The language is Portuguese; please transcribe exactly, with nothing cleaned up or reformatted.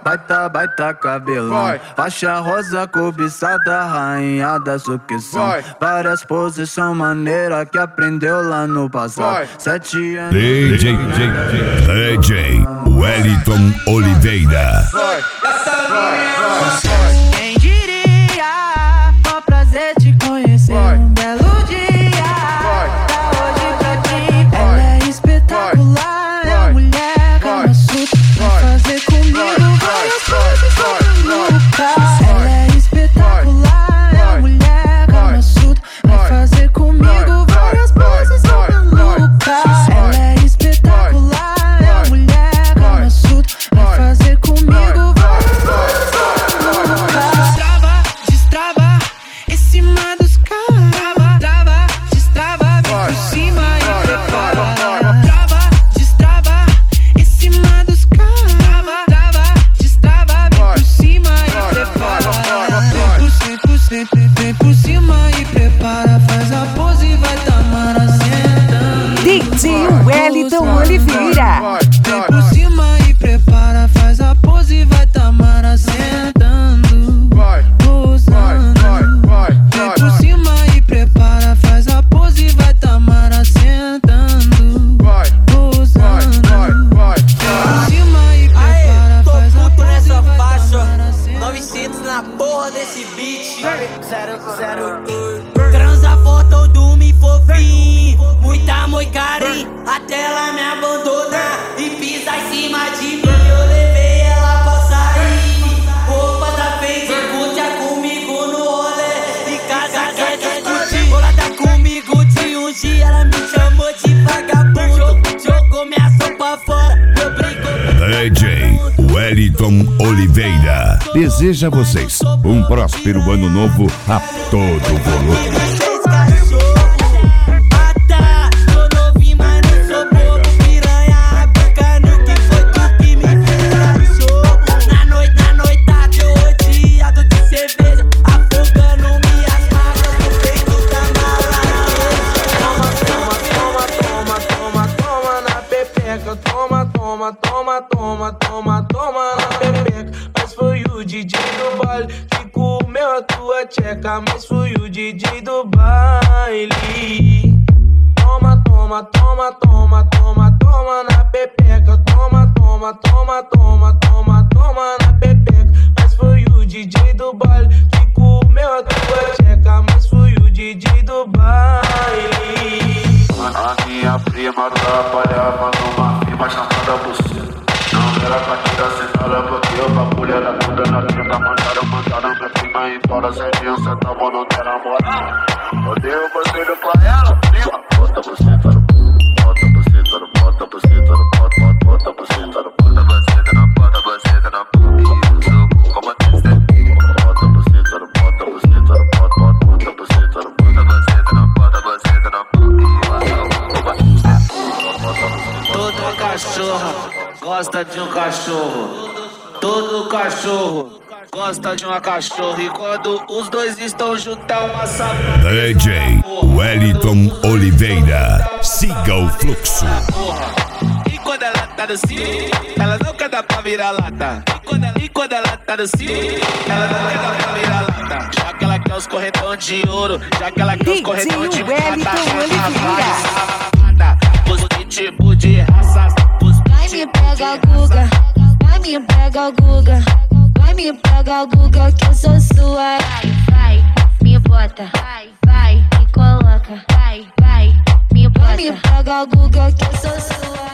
baita, baita cabelão. Faixa rosa cobiçada, rainha da sucção. Várias posições maneiras que aprendeu lá no passado. Sete anos. D J, D J Wellington Oliveira. Quem diria, é um prazer te conhecer. Um belo dia, tá hoje pra ti. Ela é espetacular, é mulher Kama Sutra. Vai fazer comigo várias coisas malucas. Ela é espetacular, é mulher Kama Sutra. Vai fazer comigo várias coisas malucas. Ela é espetacular, é mulher Kama Sutra. Vai fazer comigo várias coisas malucas. Destrava, destrava, em cima dos caras. Trava, trava, destrava, vem por cima e prepara. Trava, destrava, em cima dos caras. Trava, trava, destrava, vem por cima e prepara. Vem por cima, vem por cima e prepara. Faz a pose e vai tamara sentando. D J Wellington Oliveira. Vem por cima e prepara. Faz a pose e vai tamara sentando. Posando. Vem por cima e prepara. Faz a pose e vai tamara sentando. Posando. Vem por cima e prepara. Faz a pose e vai tamara sentando. novecentos na porra desse beat. Zero, zero, uh. Transa foto do me fofinho. Muita amor e carinho. Até ela me abandonar e pisa em cima de mim. Eu levei ela pra sair. Roupa da vez, curte comigo no rolê. E casa quer discutir. Bolada comigo de um dia. Ela me chamou de vagabundo. Jogou minha sopa fora. Eu brinco. D J Wellington Oliveira deseja a vocês um próspero ano novo a todo volume. Toma, toma, toma, toma, toma, toma na pepeca. Mas foi o D J do baile que comeu a tua tcheca. Mas foi o D J do baile. Toma, toma, toma, toma, toma, toma na pepeca. Toma, toma, toma, toma, toma, toma na pepeca. Mas foi o D J do baile que comeu a tua tcheca. Mas foi o D J do baile. A minha prima trabalhava numa firma chamada Buceta. Não era pra tirar sentada porque eu bagulho era toda na tenta. Mandaram, mandaram minha prima embora sem minha centavo, não ter namorada. Odeio você do pra ela, prima. Bota buceta no cu, bota buceta no, bota buceta no, bota, bota, bota buceta no, bota buceta no, bota buceta no, bota como a testa. Bota buceta no, bota buceta no, bota, bota, bota buceta no, bota buceta no, bota buceta no. Todo cachorro gosta de um cachorro. Todo cachorro gosta de uma cachorra. E quando os dois estão juntos é uma sabrina. D J Wellington Oliveira. Siga o fluxo. E quando ela tá no cio, ela não quer dar pra virar lata. E quando ela, e quando ela tá no cio, ela não quer dar pra virar lata. Já que ela quer os corretão de ouro, já que ela quer os corretão de prata. Tipo de raça. Vai me pega Guga, vai me pega Guga, vai me pega Guga que eu sou sua. Vai, me bota, vai, vai, me coloca, vai, vai, me bota. Vai me pega Guga que eu sou sua.